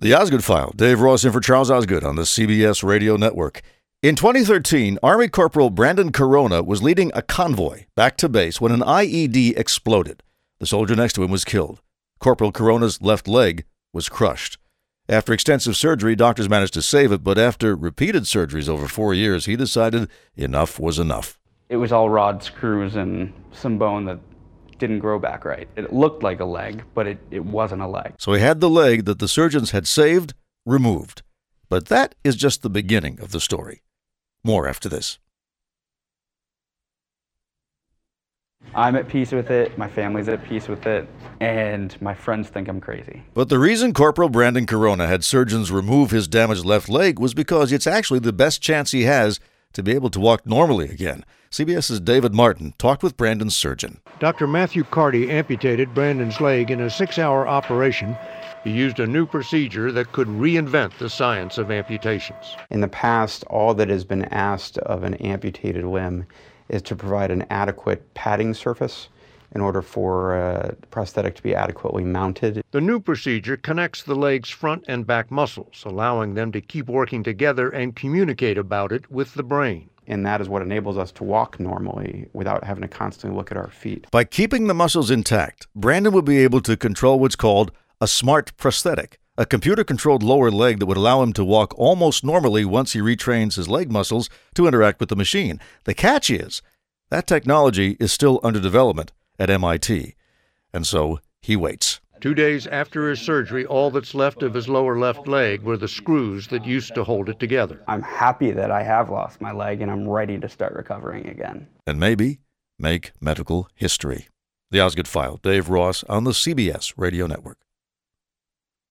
The Osgood File. Dave Ross in for Charles Osgood on the CBS Radio Network. In 2013, Army Corporal Brandon Corona was leading a convoy back to base when an IED exploded. The soldier next to him was killed. Corporal Corona's left leg was crushed. After extensive surgery, doctors managed to save it, but after repeated surgeries over 4 years, he decided enough was enough. It was all rod screws and some bone that didn't grow back right. It looked like a leg, but it wasn't a leg. So he had the leg that the surgeons had saved removed. But that is just the beginning of the story. More after this. I'm at peace with it, my family's at peace with it, and my friends think I'm crazy. But the reason Corporal Brandon Corona had surgeons remove his damaged left leg was because it's actually the best chance he has to be able to walk normally again. CBS's David Martin talked with Brandon's surgeon. Dr. Matthew Carty amputated Brandon's leg in a 6-hour operation. He used a new procedure that could reinvent the science of amputations. In the past, all that has been asked of an amputated limb is to provide an adequate padding surface in order for a prosthetic to be adequately mounted. The new procedure connects the leg's front and back muscles, allowing them to keep working together and communicate about it with the brain. And that is what enables us to walk normally without having to constantly look at our feet. By keeping the muscles intact, Brandon would be able to control what's called a smart prosthetic, a computer-controlled lower leg that would allow him to walk almost normally once he retrains his leg muscles to interact with the machine. The catch is, that technology is still under development at MIT, and so he waits. 2 days after his surgery, all that's left of his lower left leg were the screws that used to hold it together. I'm happy that I have lost my leg and I'm ready to start recovering again. And maybe make medical history. The Osgood File, Dave Ross on the CBS Radio Network.